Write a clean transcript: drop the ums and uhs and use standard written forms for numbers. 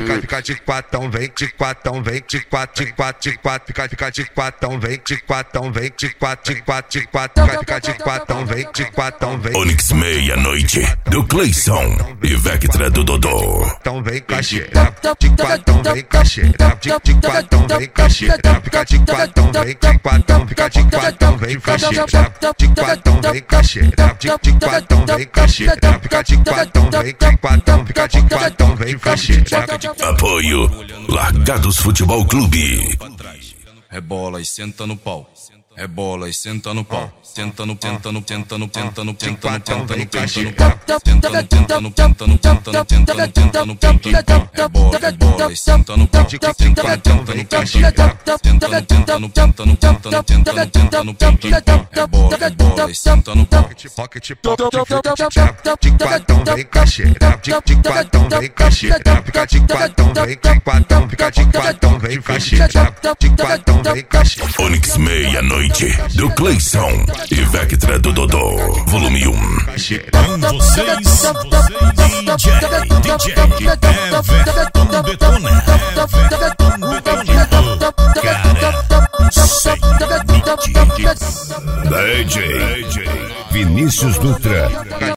fica de quatão, vem de quatão, vem de quatro, de quatro, de quatro, fica de quatão, vem de quatão, vem de quatro, de quatro, de quatro, fica de quatão, vem de quatão, vem. Onix meia-noite do Cleison e Vectra do Dodô. Então vem cacheira, de quatão, vem cacheira, de quatão, vem cacheira, fica de quatão, vem de quatão, fica de quatão, vem cacheira, de quatão, vem cacheira, de quatão, vem cacheira, fica de quatão, vem de quatão, fica de quatão, vem cacheira. Apoio Largados Futebol Clube. Rebola e senta no pau. Rebola e senta no pau. Tenta no, tenta no, tenta no, tenta no, tenta no, tenta no, tenta no pau. Tenta no, tenta no, tenta no, tenta no, tenta no, tenta no, tenta no pau. Rebola, rebola e senta no pau. Tenta no, tenta no, tenta no pau. Tenta no, tenta no, tenta no, tenta no, tenta no, tenta no, tenta no pau. Rebola, rebola e senta no pau. Pocket, de quatão, vem cacheira, de quatão, vem cacheira, fica de quatão, vem de quatão, fica de quatão, vem cacheira, de quatão, vem cacheira. Onix meia-noite do Cleison e Vectra do Dodô. Volume 1. Com vocês, DJ Everton Detona. Cara, sem limite. DJ Vinícius Dutra.